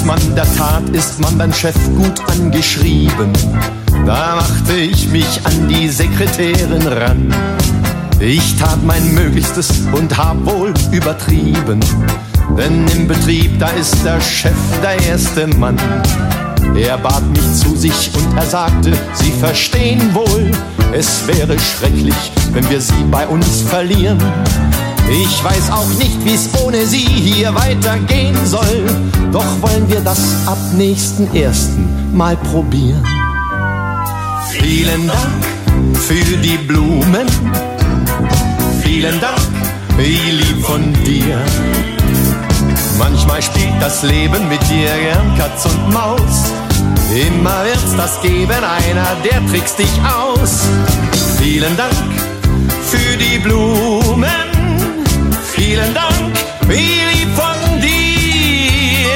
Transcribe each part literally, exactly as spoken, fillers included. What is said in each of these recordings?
Als Mann der Tat ist man beim Chef gut angeschrieben. Da machte ich mich an die Sekretärin ran. Ich tat mein Möglichstes und hab wohl übertrieben. Denn im Betrieb, da ist der Chef der erste Mann. Er bat mich zu sich und er sagte, Sie verstehen wohl, es wäre schrecklich, wenn wir Sie bei uns verlieren. Ich weiß auch nicht, wie's ohne Sie hier weitergehen soll. Doch wollen wir das ab nächsten ersten Mal probieren. Vielen Dank für die Blumen. Vielen Dank, wie lieb von dir. Manchmal spielt das Leben mit dir gern Katz und Maus. Immer wird's das geben, einer, der trickst dich aus. Vielen Dank für die Blumen. Vielen Dank, wie lieb von dir.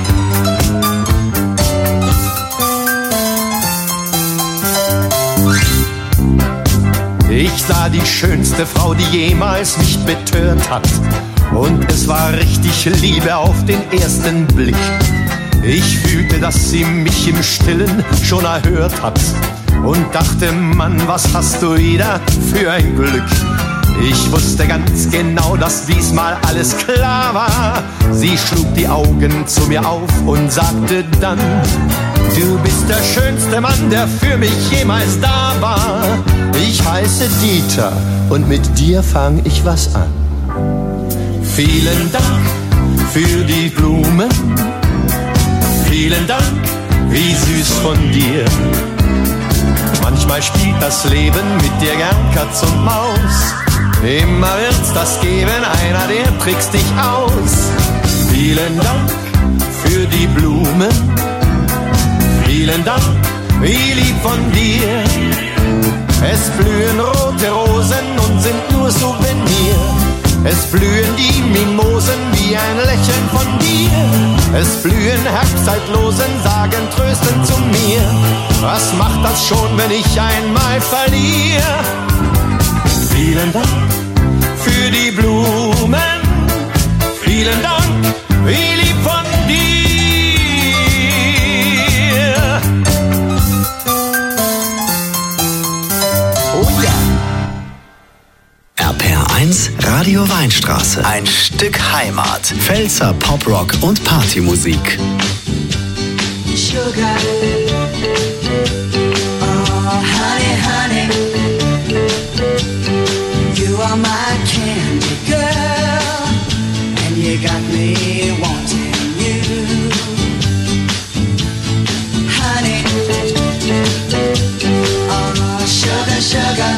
Ich sah die schönste Frau, die jemals mich betört hat. Und es war richtig Liebe auf den ersten Blick. Ich fühlte, dass sie mich im Stillen schon erhört hat. Und dachte, Mann, was hast du wieder für ein Glück. Ich wusste ganz genau, dass diesmal alles klar war. Sie schlug die Augen zu mir auf und sagte dann, du bist der schönste Mann, der für mich jemals da war. Ich heiße Dieter und mit dir fang ich was an. Vielen Dank für die Blumen. Vielen Dank, wie süß von dir. Manchmal spielt das Leben mit dir gern Katz und Maus. Immer wird's das geben, einer, der trickst dich aus. Vielen Dank für die Blumen. Vielen Dank, wie lieb von dir. Es blühen rote Rosen und sind nur Souvenir. Es blühen die Mimosen wie ein Lächeln von dir. Es blühen Herbstzeitlosen, sagen tröstend zu mir. Was macht das schon, wenn ich einmal verliere? Vielen Dank für die Blumen. Vielen Dank, wie lieb von dir. Oh ja. R P R eins Radio Weinstraße. Ein Stück Heimat. Pfälzer Poprock und Partymusik. Sugar. Oh, honey, honey. You are my candy girl, and you got me wanting you, honey. Oh, sugar, sugar.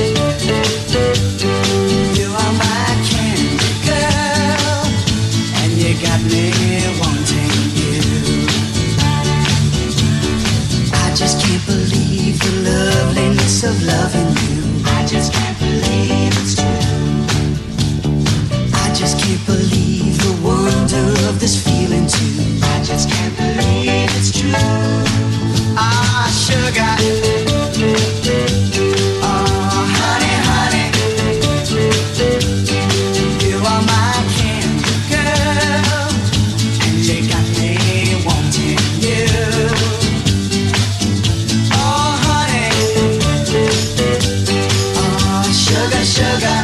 You are my candy girl, and you got me wanting you. I just can't believe the loveliness of loving you. I just can't believe it's true. I just can't believe the wonder of this feeling too. I just can't believe it's true. Ah, sugar. Oh, honey, honey. You are my candy girl, and you got me wanting you. Oh, honey. Oh, sugar, sugar.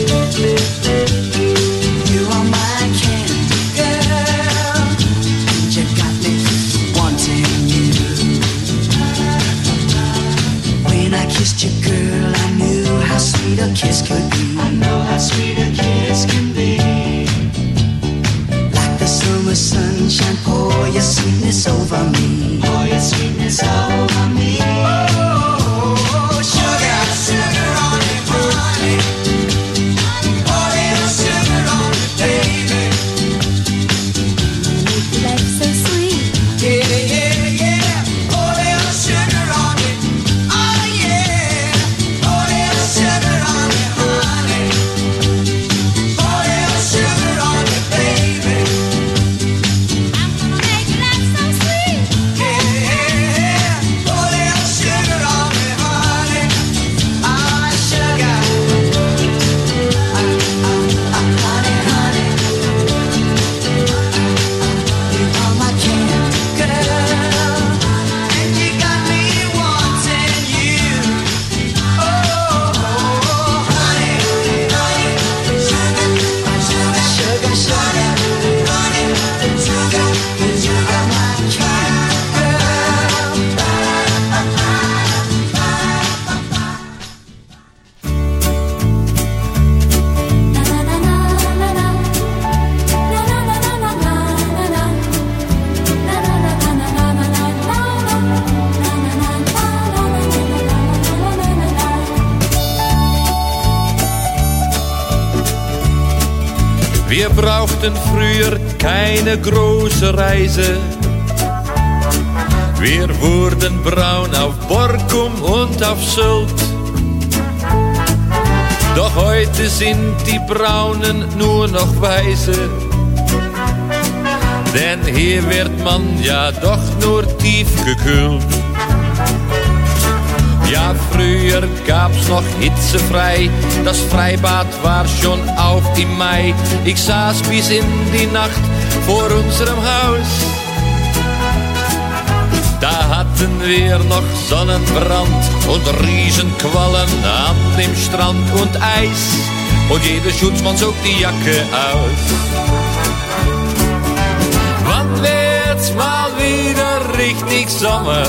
You are my candy girl, and you got me wanting you. When I kissed you, girl, I knew how sweet a kiss could be. I know how sweet a kiss can be. Like the summer sunshine, pour your sweetness over me. Pour your sweetness over me. Oh, sugar, sugar on it, honey. Pour a little sugar on it, baby. Life's so sweet. Yeah, yeah, yeah. Pour a little sugar on it. Oh, yeah. Pour a little sugar on it, honey. Pour a little sugar on it, baby. I'm gonna make life so sweet. Yeah, Wir brauchten früher keine große Reise. Wir wurden braun auf Borkum und auf Sylt. Doch heute sind die Braunen nur noch Weiße. Denn hier wird man ja doch nur tief gekühlt. Ja, früher gab's noch hitzefrei, das Freibad war schon auf im Mai. Ich saß bis in die Nacht vor unserem Haus. Da hatten wir noch Sonnenbrand und Riesenquallen an dem Strand und Eis. Und jeder Schutzmann zog die Jacke aus. Wann wird's mal wieder richtig Sommer?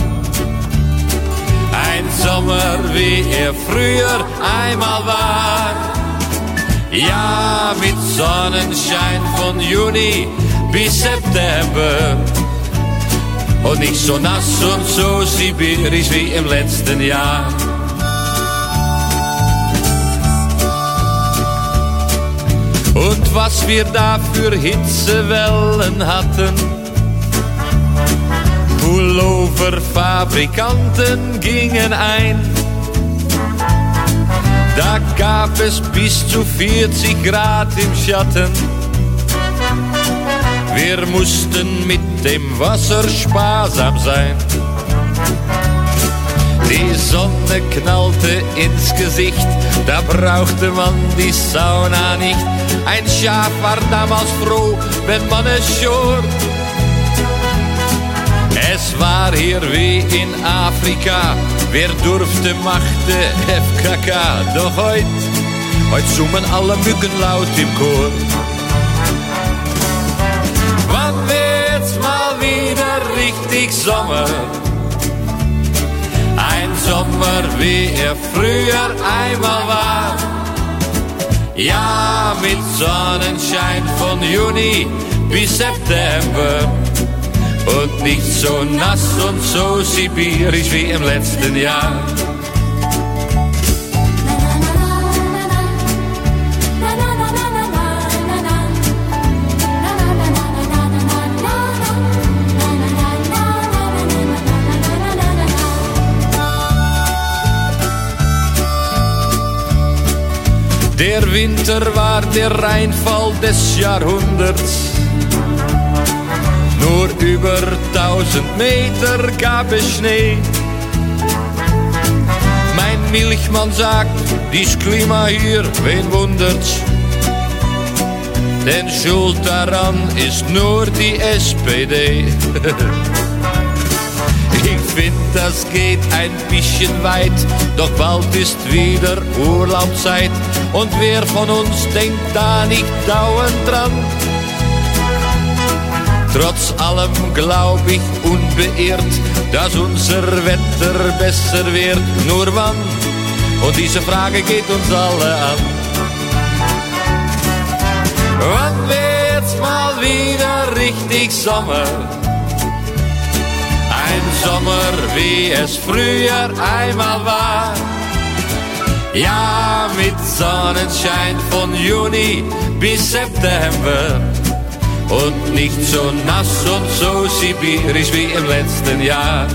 Ein Sommer, wie er früher einmal war. Ja, mit Sonnenschein von Juni bis September. Und nicht so nass und so sibirisch wie im letzten Jahr. Und was wir da für Hitzewellen hatten. Pulloverfabrikanten gingen ein. Da gab es bis zu vierzig Grad im Schatten. Wir mussten mit dem Wasser sparsam sein. Die Sonne knallte ins Gesicht, da brauchte man die Sauna nicht. Ein Schaf war damals froh, wenn man es schor. Es war hier wie in Afrika, wer durfte, machte F K K. Doch heut, heut summen alle Mücken laut im Chor. Wann wird's mal wieder richtig Sommer? Ein Sommer, wie er früher einmal war. Ja, mit Sonnenschein von Juni bis September. Und nicht so nass und so sibirisch wie im letzten Jahr. Der Winter war der Reinfall des Jahrhunderts. Nur über tausend Meter gab es Schnee. Mein Milchmann sagt, dies Klima hier, wen wundert's? Denn schuld daran ist nur die S P D. Ich find, das geht ein bisschen weit, doch bald ist wieder Urlaubszeit. Und wer von uns denkt da nicht dauernd dran? Trotz allem glaub ich unbeirrt, dass unser Wetter besser wird. Nur wann? Und diese Frage geht uns alle an. Wann wird's mal wieder richtig Sommer? Ein Sommer, wie es früher einmal war. Ja, mit Sonnenschein von Juni bis September. Und nicht so nass und so sibirisch wie im letzten Jahr.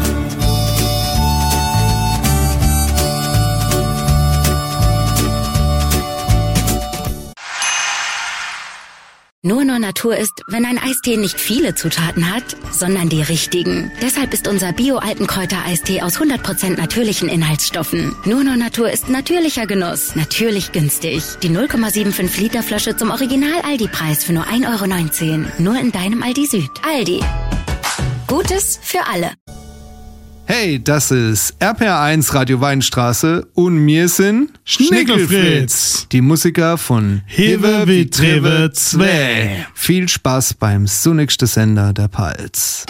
Nur nur Natur ist, wenn ein Eistee nicht viele Zutaten hat, sondern die richtigen. Deshalb ist unser Bio-Altenkräuter-Eistee aus hundert Prozent natürlichen Inhaltsstoffen. Nur nur Natur ist natürlicher Genuss, natürlich günstig. Die null Komma fünfundsiebzig Liter Flasche zum Original-Aldi-Preis für nur ein Euro neunzehn. Nur in deinem Aldi Süd. Aldi. Gutes für alle. Hey, das ist R P R eins Radio Weinstraße und wir sind Schnickelfritz, die Musiker von Hewe wie Trewe zwei. Viel Spaß beim sonnigsten Sender der Palz.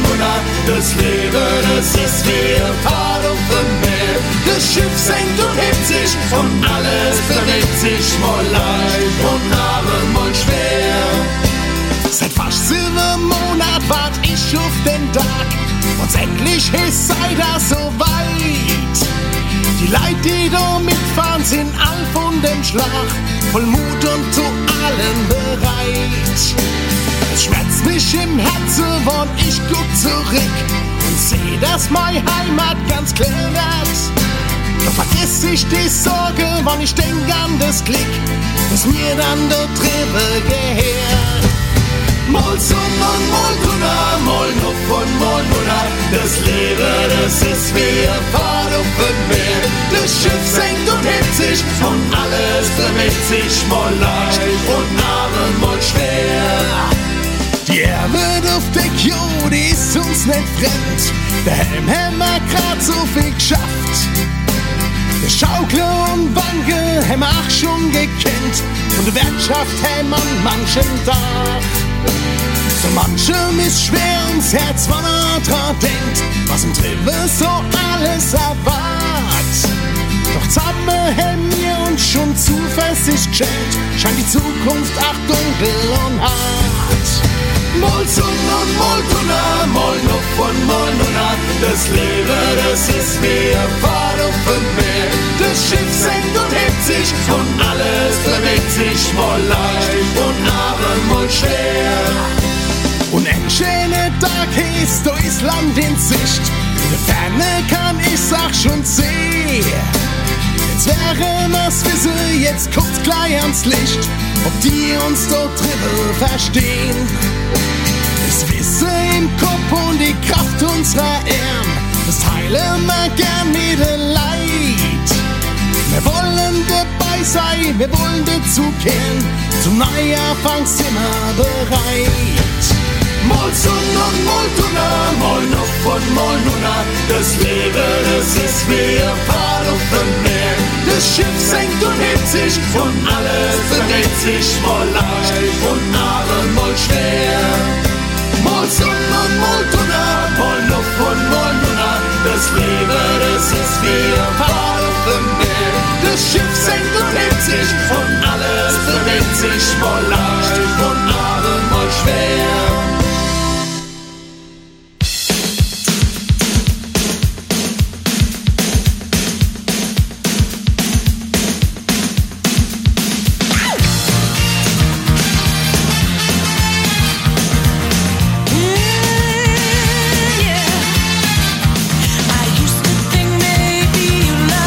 Das Leben, es ist wie ein Pfad auf dem Meer. Das Schiff senkt und hebt hitzig und alles bewegt sich mal leicht und Abend mal schwer. Seit fast sieben Monaten wart ich auf den Tag und endlich ist sei das so weit. Die Leute, die da mitfahren, sind all von dem Schlag, voll Mut und zu allen bereit. Es schmerzt mich im Herzen, wann ich guck zurück und seh, dass meine Heimat ganz klar wird. Doch vergiss ich die Sorge, wann ich denk an das Glück, das mir dann da drüber gehört. Mal Sonne und mal drunter, mal noch und mal runter. Das Leben, das ist wie ein Pfad auf dem Meer. Das Schiff senkt und hebt sich und alles bewegt sich mal leicht und Abend mal schwer. Die Ärmel auf der Jo, die ist uns nicht fremd. Der Helm haben wir grad so viel geschafft. Der Schaukler und Wanke haben wir auch schon gekannt. Und die Wirtschaft haben an manchen Tag. So manchem ist schwer ums Herz, wenn er dran denkt, was im Triebe so alles erwartet. Doch zusammen haben wir uns schon Zuversicht geschenkt, scheint die Zukunft auch dunkel und hart. Mal Sonne und mal Donner, mal noch und mal nunna. Das Leben, das ist wie ein Pfad auf dem Meer. Das Schiff senkt und hebt sich und alles bewegt sich mal leicht und Abend mal schwer. Und ein schöner Tag ist, da ist Land in Sicht. In der Ferne kann ich's auch schon sehen. Jetzt wäre das Wissen, jetzt guckt gleich ans Licht, ob die uns da drüber verstehen. Das Wissen im Kopf und die Kraft unserer Ehren, das teilen wir gern mit den Leid. Wir wollen dabei sein, wir wollen dazukehren, zum Neuanfang sind wir bereit. Mal Sonne und mal Donner, mal noch und mal nunna. Das Leben, das ist wie ein Pfad auf dem Meer. Das Schiff senkt und hebt sich und alles dreht sich mal leicht und Abend mal schwer. Mal Sonne und mal Donner, mal noch und mal nunna. Das Leben, das ist wie ein Pfad auf dem Meer. Das Schiff senkt und hebt sich und alles dreht sich mal leicht und Abend mal schwer. I used to think maybe you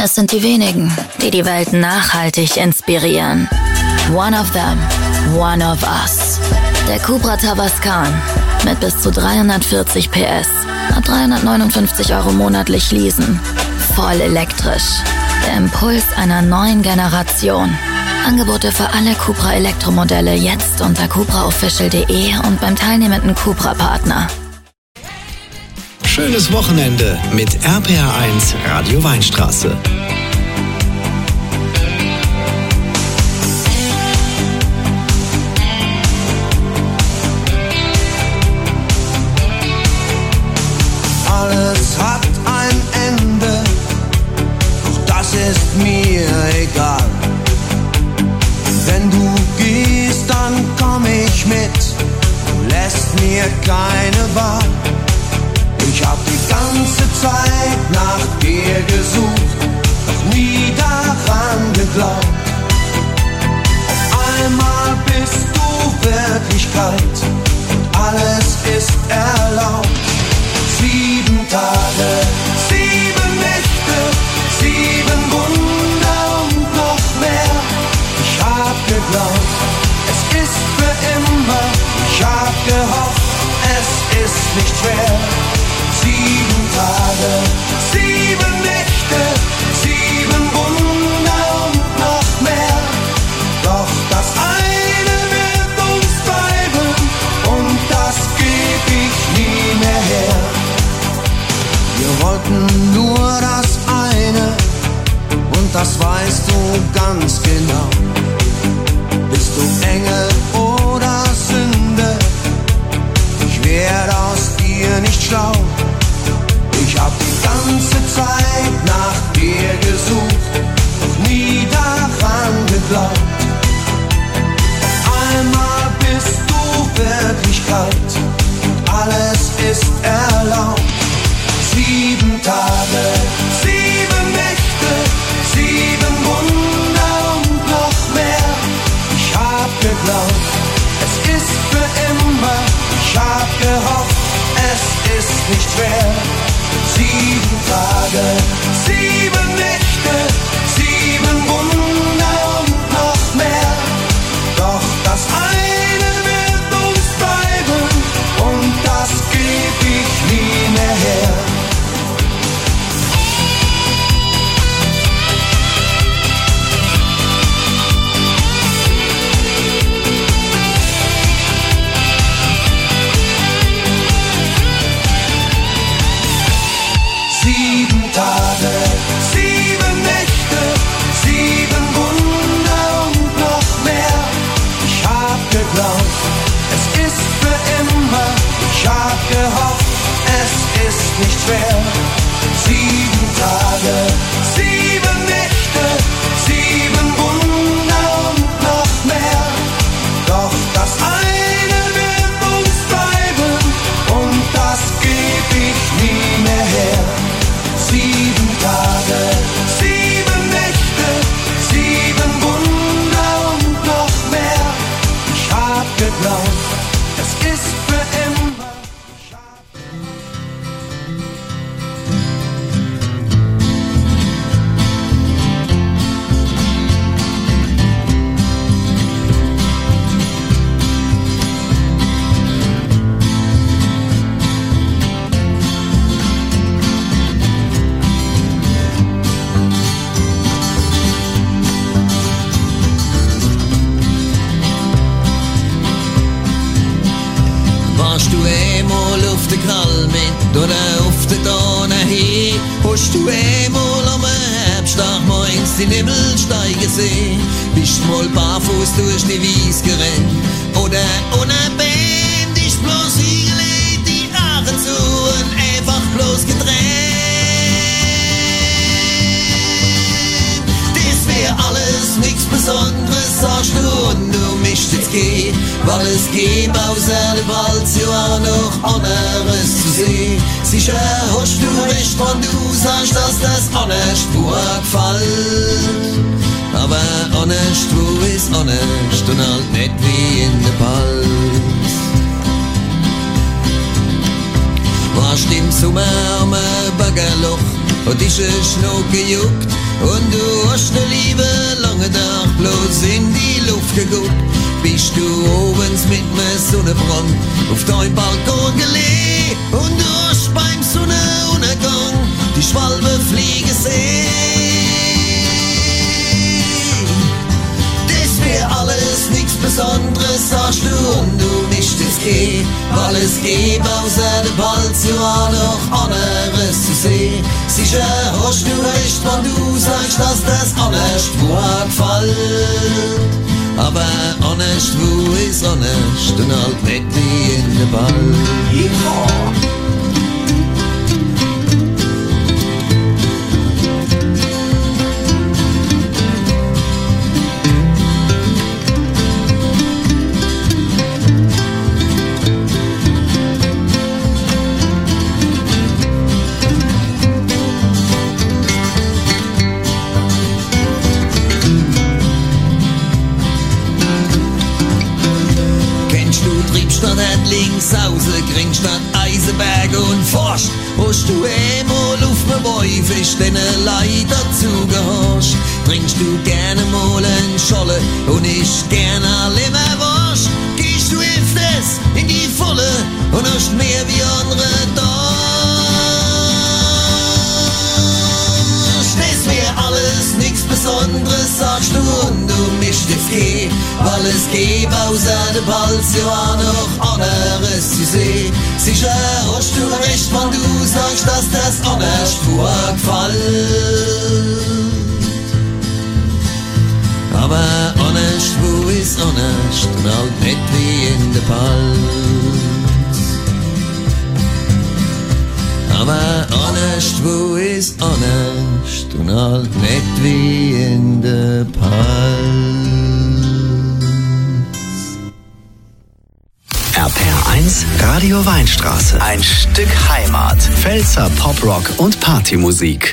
Das sind die wenigen, die die Welt nachhaltig inspirieren. One of them, one of us. Der Cupra Tavascan mit bis zu dreihundertvierzig P S. Ab dreihundertneunundfünfzig Euro monatlich leasen. Voll elektrisch. Der Impuls einer neuen Generation. Angebote für alle Cupra Elektromodelle jetzt unter cupra official punkt de und beim teilnehmenden Cupra-Partner. Schönes Wochenende mit R P R eins Radio Weinstraße. Alles hat ein Ende, doch das ist mir egal. Wenn du gehst, dann komm ich mit, du lässt mir keine Wahl. Ich hab die ganze Zeit nach dir gesucht, doch nie daran geglaubt. Auf einmal bist du Wirklichkeit und alles ist erlaubt. Sieben Tage, sieben Nächte, sieben Wunder und noch mehr. Ich hab geglaubt, es ist für immer. Ich hab gehofft, es ist nicht schwer. Sieben Tage, sieben Nächte, sieben Wunder und noch mehr. Doch das eine wird uns treiben und das geb ich nie mehr her. Wir wollten nur das eine und das weißt du ganz genau. Bist du Engel oder Sünde? Ich werd aus dir nicht schlau. Ich hab die ganze Zeit nach dir gesucht, doch nie daran geglaubt. Auf einmal bist du Wirklichkeit und alles ist erlaubt. Sieben Tage, sieben Nächte, sieben Wunder und noch mehr. Ich hab geglaubt, es ist für immer. Ich hab gehofft, es ist nicht schwer. Sieben Tage, sieben Nächte, sieben Wunder und noch mehr. Doch das eine wird uns treiben und das geb ich nie mehr her. Sieben Tage, sieben Nächte, sieben Wunder und noch mehr. Ich hab geglaubt, es ist für immer. Ich hab gehofft, es ist nicht schwer. Sieben Tage, sieben Nächte, sieben Wunder und noch mehr. Doch das eine wird uns treiben und das geb ich nie mehr her. Sieben Tage, sieben Nächte, sieben Wunder und noch mehr. Ich hab geglaubt, es ist für immer. Ich hab Warst du einmal auf der Kalmin oder auf der Donau hin? Hast du einmal am Herbsttag morgens die Nebel steigen sehen? Bist mal barfuß durch die Wies gerannt oder ohne Band? Ist bloß hingelegt, die Haare zu und einfach bloß getrennt. Das wär alles nichts Besonderes, sagst du, und du mischt jetzt gehen, weil es gibt außer dem Wald ja auch noch anderes zu sehen. Sicher hast du recht, wenn du sagst, dass das anders Spur gefällt. Aber anders, wo ist anders und halt nicht wie in der Palz. Warst im Sommer am Baggerloch und ist ein Schnuck gejuckt. Und du hast den lieben langen Tag bloß in die Luft geguckt. Bist du obens mit nem Sonnenbrand auf deinem Balkon gelegen und du hast beim Sonnenuntergang die Schwalbe fliegen sehen. Das wär alles nichts Besonderes, sagst du, und du nicht es geht, weil es gibt außer der Balz ja noch anderes zu sehen. Sicher hast du recht, wenn du sagst, dass das anders vorgefällt. Aber honest, wo ist honest und halt nicht wie in der Ball. Yeah. Links außen, Gringstadt, Eisenberg und Forst. Hast du einmal auf dem Bäufisch den Leid dazu gehorcht? Trinkst du gerne mal einen Scholle und ich gerne Leberwurst? Gehst du öfters in die Volle und hast mehr wie andere da? Das wär alles nichts Besonderes, sagst du, und du mischt es geht, weil es gibt außer der Balz ja noch anderes zu sehen. Sicher hast du recht, wenn du sagst, dass das anders vorgefällt. Aber honest, wo ist honest und halt nicht wie in der Balz. Aber honest, wo ist honest und halt nicht wie in der Palz. R P R eins Radio Weinstraße. Ein Stück Heimat. Pfälzer Poprock und Partymusik.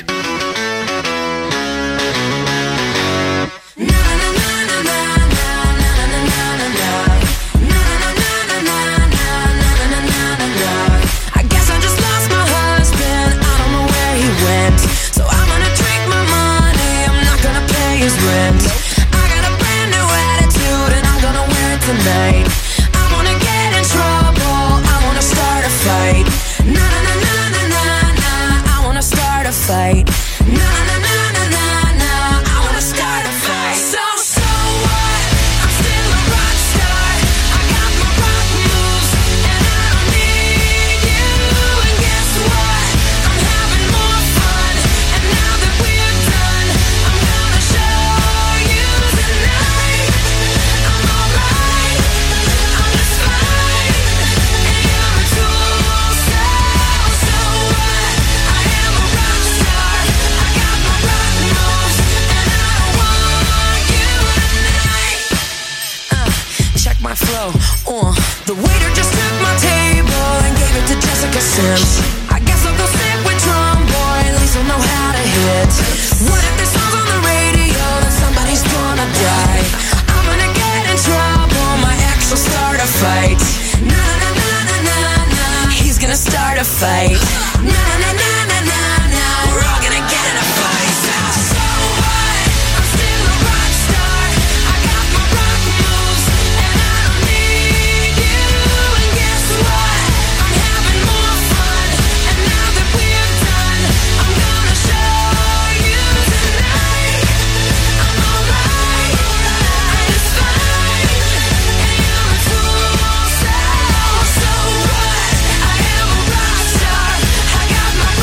I am a rock star. I got my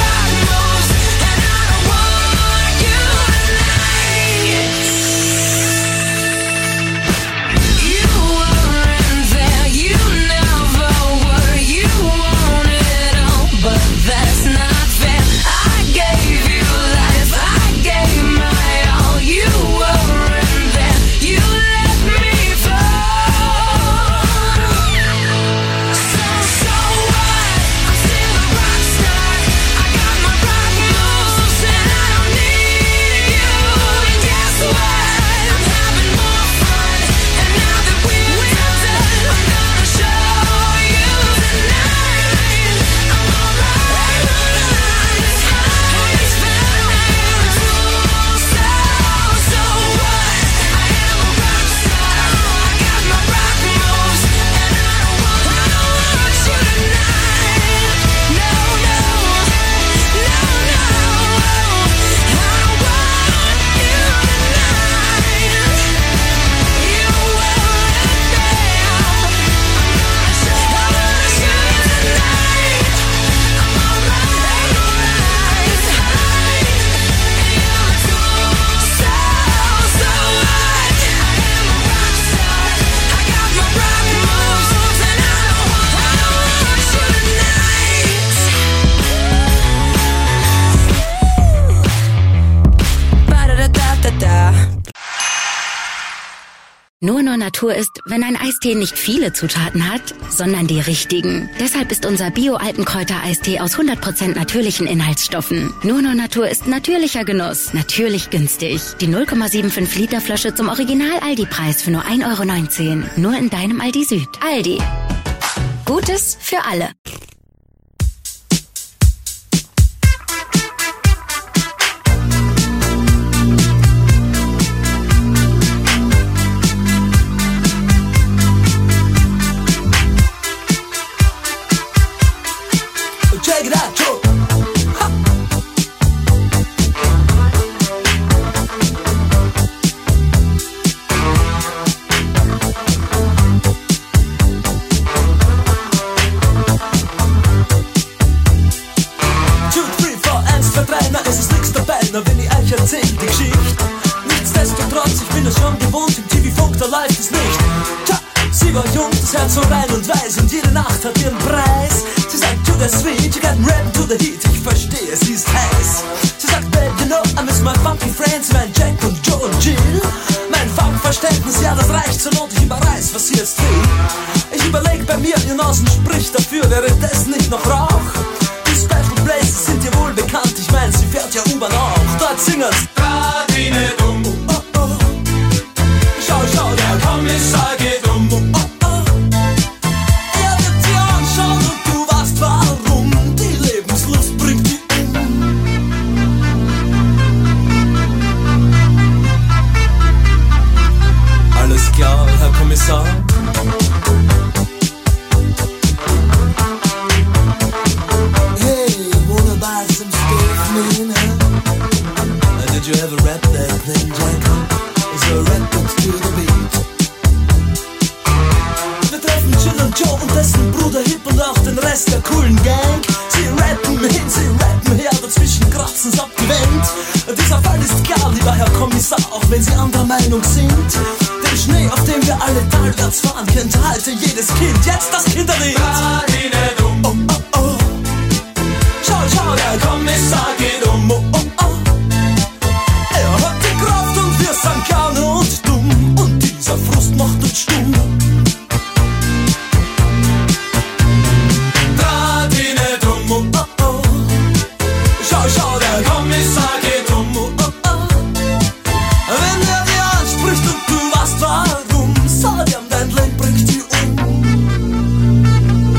Nur nur Natur ist, wenn ein Eistee nicht viele Zutaten hat, sondern die richtigen. Deshalb ist unser Bio-Alpenkräuter-Eistee aus hundert Prozent natürlichen Inhaltsstoffen. Nur nur Natur ist natürlicher Genuss, natürlich günstig. Die null Komma fünfundsiebzig Liter Flasche zum Original-Aldi-Preis für nur ein Euro neunzehn. Nur in deinem Aldi Süd. Aldi. Gutes für alle. Check it out, Joe. Ha. Two, three, four, eins, zwei, drei, na es ist nix dabei, na wenn ich euch erzähl die Geschichte. Nichtsdestotrotz, ich bin es schon gewohnt, im T V-Funk, da läuft es nicht. Tja, sie war jung, das Herz so rein und weiß und jede Nacht hat ihren Preis. Sie sagt, to the sweet, you got rap to the heat. Ich verstehe, sie ist heiß. Sie sagt, babe, you know, I miss my funky friends, mein Jack und Joe und Jill. Mein Funkverständnis, ja, das reicht zur Not, ich überreiß, was sie jetzt will. Ich überleg bei mir, ihr Nasen spricht dafür, wäre das nicht noch Rauch? Die Special Places sind dir wohl bekannt, ich mein, sie fährt ja U-Bahn auch. Dort singen's Radine dumm, oh, oh, oh. Schau, schau, der Kommissar geht um, oh, oh. Warum die Lebenslust bringt die um. Alles klar, Herr Kommissar. Hey, wanna buy some stuff, man, huh? Did you ever rap that thing, Jack? Is there a rap to the beat? Wir treffen Jill und Joe und dessen Bruder Hip und auch den Rest der coolen Gang. Sie rappen hin, sie rappen her, dazwischen kratzen's abgewendet. Dieser Fall ist klar, lieber Herr Kommissar, auch wenn Sie anderer Meinung sind. Den Schnee, auf dem wir alle talwärts fahren, kennt heute jedes Kind. Jetzt das Kinderlied. Oh, oh, oh. Schau, schau, der Kommissar geht um. Oh, oh, oh. Er hat die Kraft und wir sind gerne und dumm. Und dieser Frust macht uns stumm. Oh, oh, oh. Schau, schau, der Kommissar geht um. Oh, oh, oh. Wenn er dir anspricht und du weißt warum, sag ihm, dein Leben bringt dich um.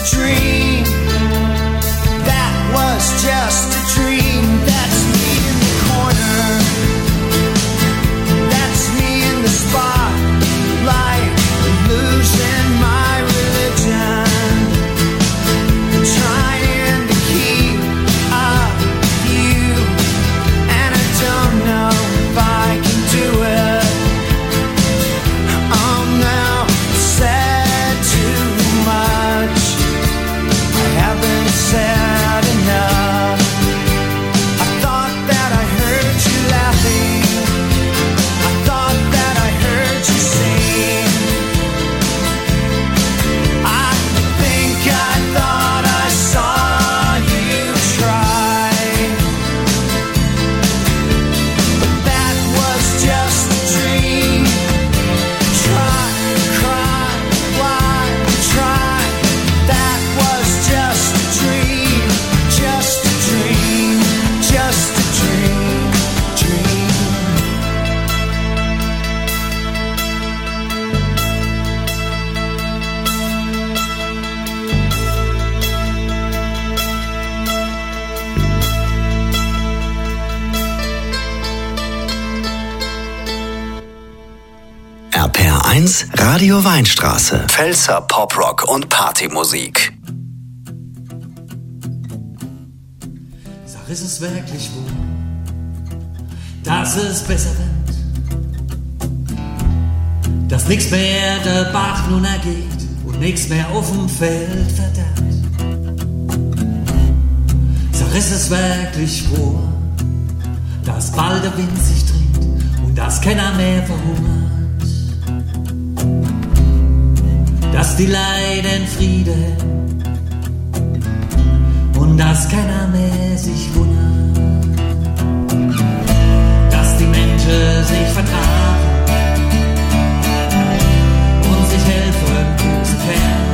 a dream. That was just a dream. That's me in the corner. That's me in the spotlight, losing my religion, trying to keep up with you, and I don't know if I can do it. I'm now said too much. I haven't said enough. I thought that I heard you laughing. I thought that I heard you sing. I think I thought I saw you try, but that was just a dream. Try, cry, why try? That was just a dream, just a dream, just a dream, dream. R P R eins Radio Weinstraße. Pfälzer Poprock und Partymusik. Sag, ist es wirklich wohl, dass es besser wird, dass nix mehr der Bach nun ergeht und nix mehr auf dem Feld verderbt? Sag, ist es wirklich wohl, dass bald der Wind sich dreht und dass keiner mehr verhungert, dass die Leiden Friede und dass keiner mehr sich wundert, dass die Menschen sich vertragen und sich helfen, wo sie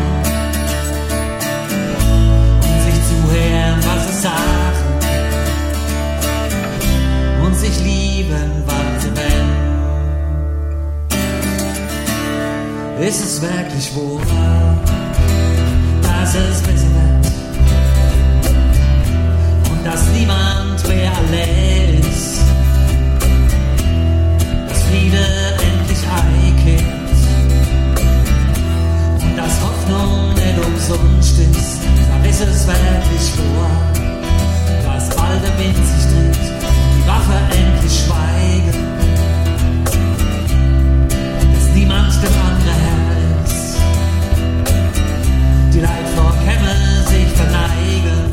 können, und sich zuhören, was sie sagen, und sich lieben, wann sie wollen. Ist es wirklich wahr, dass es besser wird und dass niemand mehr allein ist, dass Friede endlich einkehrt und dass Hoffnung nicht umsonst ist? Dann ist es wirklich wahr, dass bald der Wind sich dreht und die Waffe endlich schweigen, dass niemand dem anderen Herz, die Leid vor Kämme sich verneigen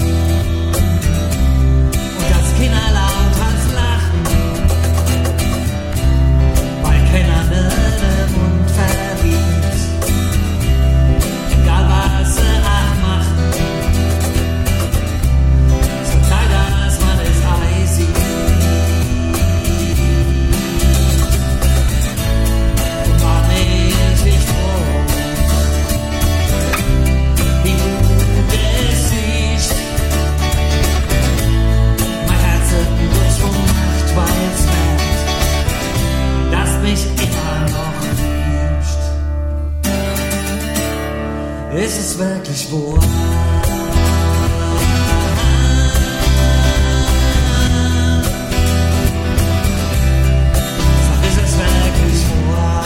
und dass Kinder laut als lachen, weil keiner den Mund verliert, egal was sie auch machen, zur Zeit, dass man es Eis sieht. Und war nicht nicht froh, wie du es siehst. Mein Herz wird schon macht, weil es merkt, dass mich immer noch liebst. Ist es wirklich wahr? Sag, ist es wirklich wahr?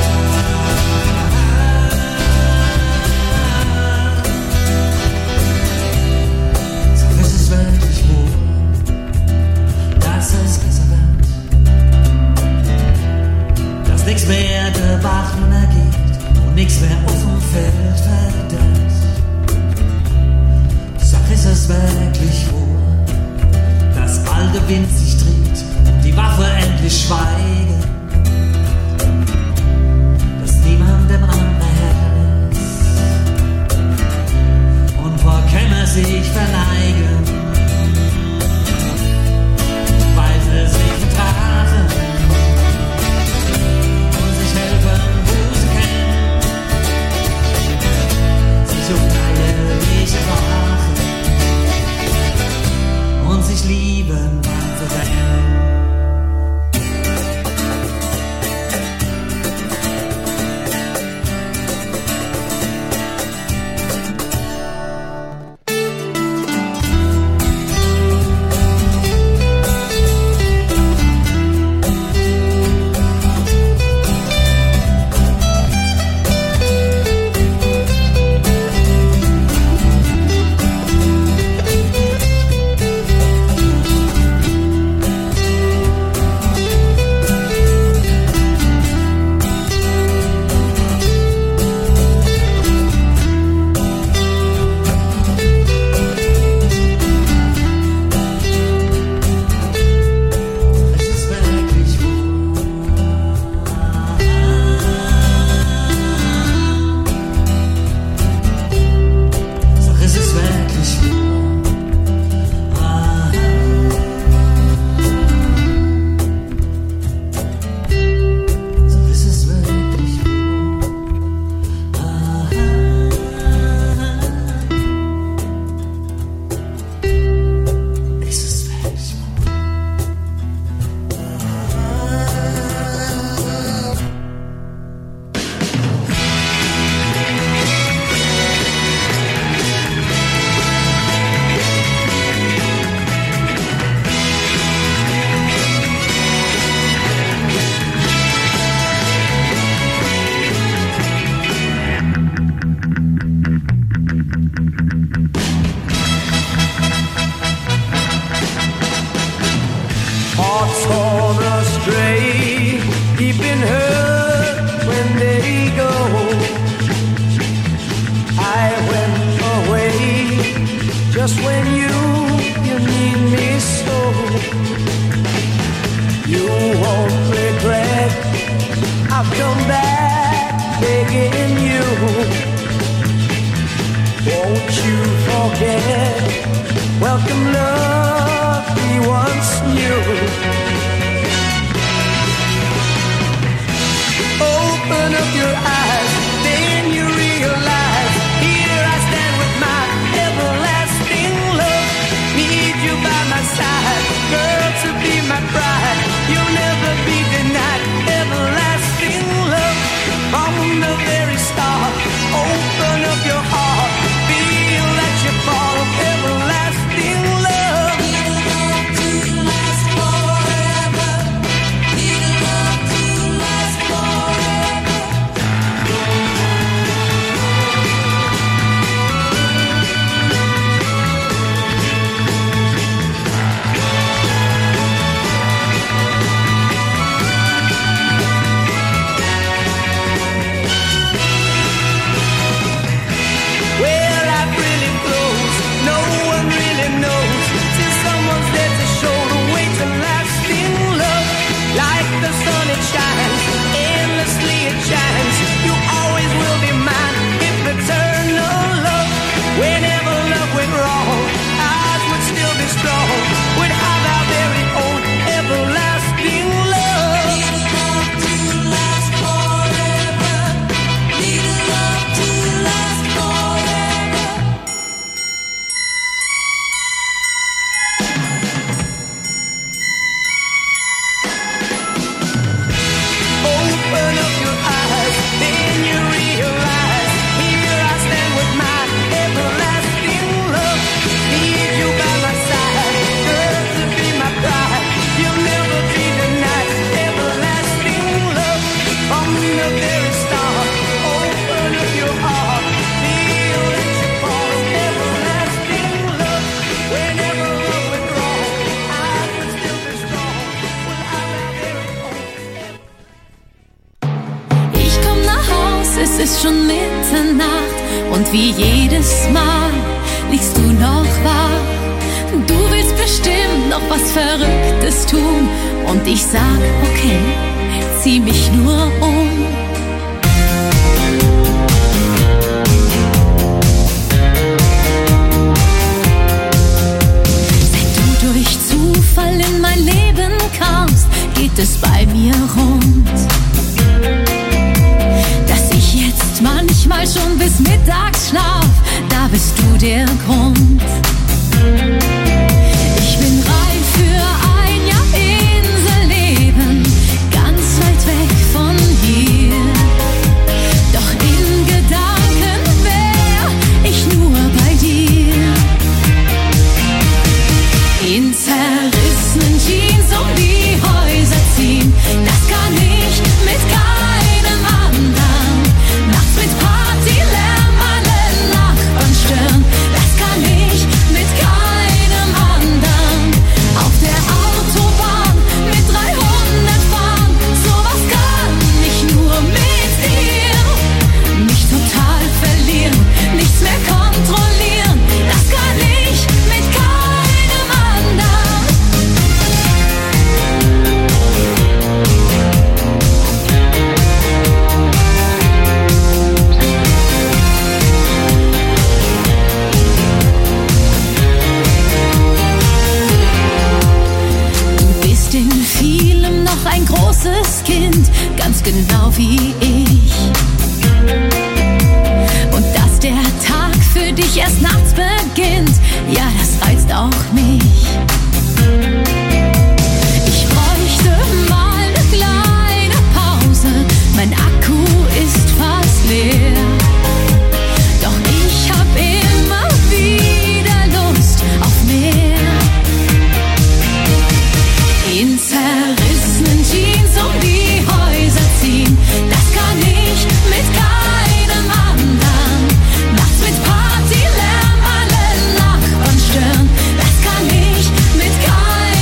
Sag, ist es wirklich wahr, dass es besser wird, dass nix mehr der Bach nun ergeht und nix mehr auf dem Feld verdammt? Sag, ist es wirklich wahr, dass bald der Wind sich dreht und die Waffe endlich schweigen, dass niemand dem anderen Herz und vor Kämmer sich verneigen, weil sie sich vertragen und sich helfen, wo sie können, sich um eine Wege machen und sich lieben, wann sie wollen. deep in hurt when they go. I went away just when you, you need me so. You won't regret, I've come back begging you. Won't you forget, welcome love we once knew. Open up your eyes, then you realize, here I stand with my everlasting love. Need you by my side, girl, to be my bride. You'll never be denied everlasting love. From the very start, open up your heart, feel that you fall everlasting love. Need a love to last forever. Need a love to last forever. Well, life really flows, no one really knows, till someone's there to show the way to lasting love. Like the sun it shines, endlessly it shines. You always will be mine, if eternal love. Whenever love went wrong, ours would still be strong. We'd have our very own everlasting love. Need a love to last forever. Need a love to last forever. Open up your eyes, then you realize, here I stand with my everlasting love. Need you by my side, girl, to be my bride. You'll never be denied everlasting love. From the very start, open up your heart, feel that you fall everlasting love. Whenever love went wrong, I would still be strong. We'll have our very own. Ich komm nach Haus, es ist schon Mitternacht und wie jedes Mal liegst du noch wach. Du willst bestimmt noch was Verrücktes tun und ich sag, okay, zieh mich nur um. Seit du durch Zufall in mein Leben kamst, geht es bei mir rund. Dass ich jetzt manchmal schon bis mittags schlaf, da bist du der Grund. Ich bin reif für ein Jahr Inselleben, ganz weit weg von hier. Doch in Gedanken wär ich nur bei dir. In zerrissenen Jeans um die Häuser ziehen, das kann ich mit keinem anderen. Nachts mit Partylärm alle Nachbarn stören, das kann ich mit keinem anderen. Auf der Autobahn mit dreihundert fahren, sowas kann ich nur mit dir. Mich total verlieren, nichts mehr kontrollieren, das kann ich mit keinem anderen. Du bist in vielem noch ein großes Kind, ganz genau wie ich. Und dass der Tag für dich erst nachts beginnt, ja, das reizt auch mich. Ich bräuchte mal eine kleine Pause, mein Akku ist fast leer. Doch ich hab immer wieder Lust auf mehr. In zerrissenen Jeans um die Häuser ziehen, das kann ich mit keinem anderen. Nachts mit Partylärm alle Nachbarn stören, das kann ich mit keinem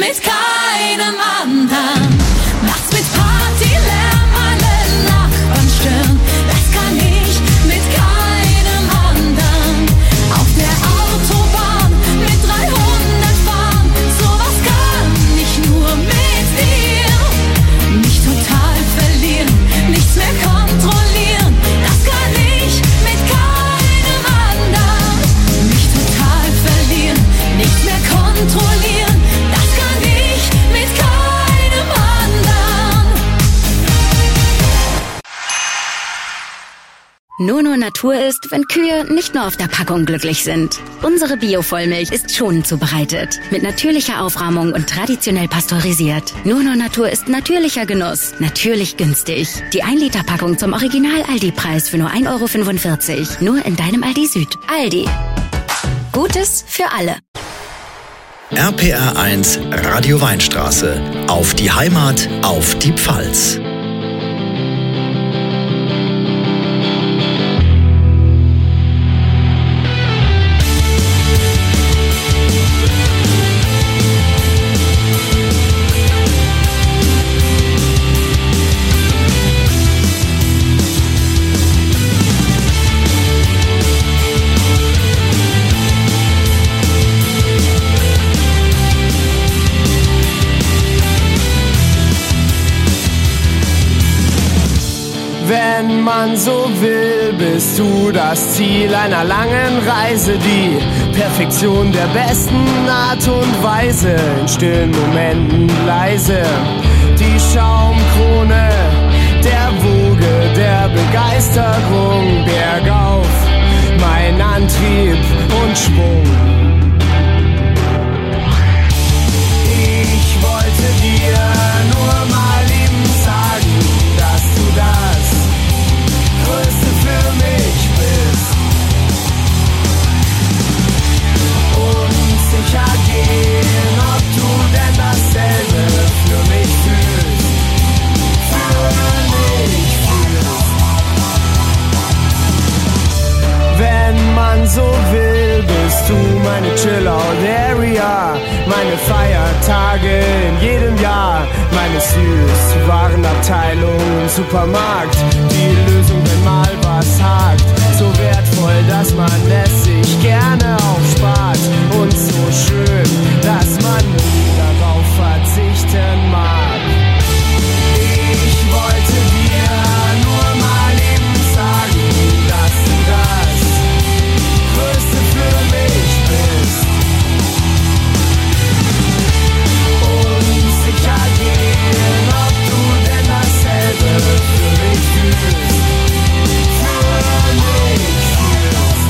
mit keinem anderen. Nachts mit Partylärm alle Nachbarn stören, das kann ich mit keinem anderen. Auf der Autobahn mit dreihundert fahren, sowas kann ich nur mit dir. Mich total verlieren, nichts mehr kontrollieren, das kann ich mit keinem anderen. Mich total verlieren, nichts mehr kontrollieren, das kann ich mit keinem anderen. Nur nur Natur ist, wenn Kühe nicht nur auf der Packung glücklich sind. Unsere Bio-Vollmilch ist schonend zubereitet, mit natürlicher Aufrahmung und traditionell pasteurisiert. Nur nur Natur ist natürlicher Genuss, natürlich günstig. Die ein Liter Packung zum Original-Aldi-Preis für nur ein Euro fünfundvierzig. Nur in deinem Aldi Süd. Aldi. Gutes für alle. R P R eins Radio Weinstraße. Auf die Heimat, auf die Pfalz. Wenn man so will, bist du das Ziel einer langen Reise, die Perfektion der besten Art und Weise, in stillen Momenten leise, die Schaumkrone der Woge der Begeisterung, bergauf, mein Antrieb und Schwung. Ich wollte dir nur mal eben sagen, dass du das Größte für mich bist. Und sicher gehen, ob du denn dasselbe für mich fühlst. Für mich fühlst. Wenn man so will, bist du meine Chill-Out-Area, meine Feiertage in jedem Jahr, meine Süß-Warenabteilung im Supermarkt, die Lösung, wenn mal was hakt, so wertvoll, dass man es sich gerne aufspart und so schön, dass man nie darauf verzichten mag. Ich wollte dir nur mal eben sagen, dass du das Größte für mich bist. Und sicher gehen, ob du denn dasselbe für mich fühlst. Für mich fühlst.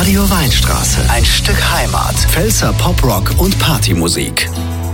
Radio Weinstraße. Ein Stück Heimat. Pfälzer Poprock und Partymusik.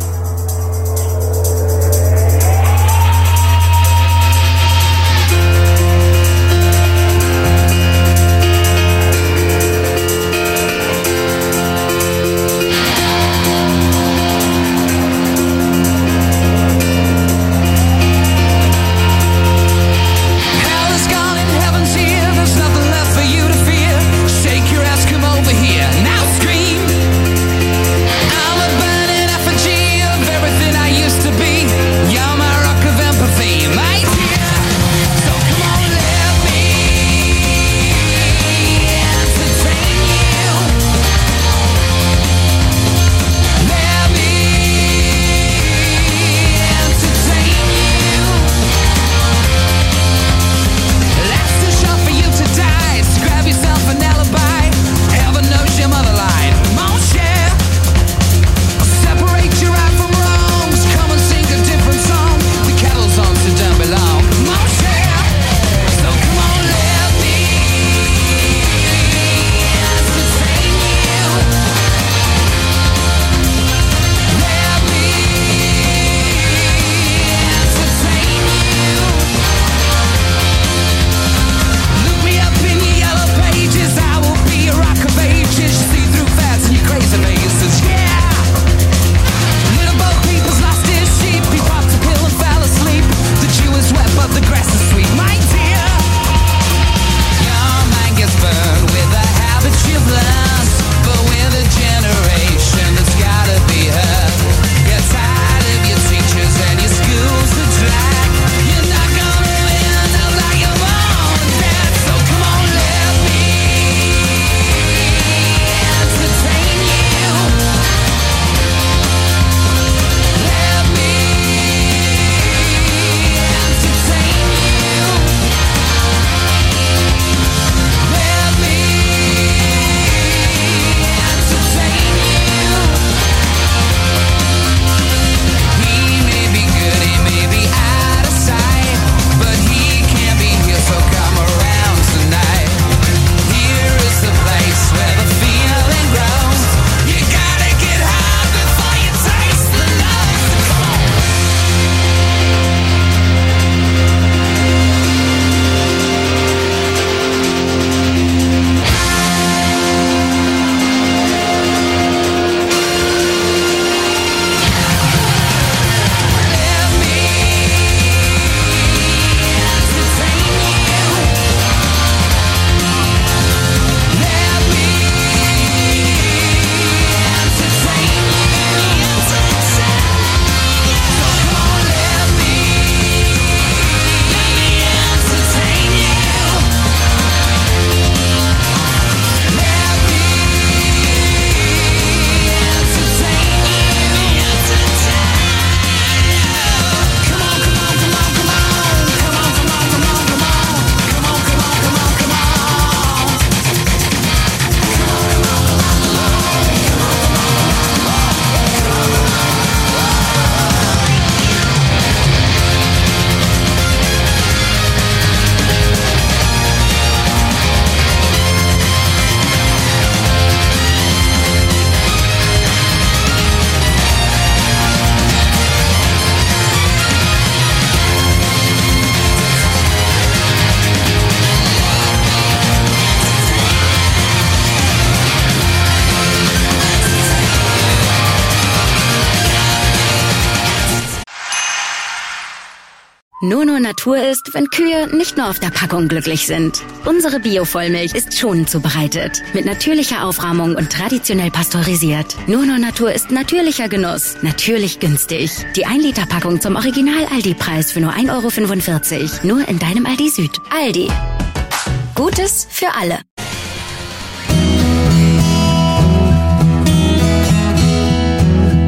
Nur nur Natur ist, wenn Kühe nicht nur auf der Packung glücklich sind. Unsere Bio-Vollmilch ist schonend zubereitet, mit natürlicher Aufrahmung und traditionell pasteurisiert. Nur nur Natur ist natürlicher Genuss, natürlich günstig. Die ein Liter Packung zum Original-Aldi-Preis für nur ein Euro fünfundvierzig. Nur in deinem Aldi Süd. Aldi. Gutes für alle.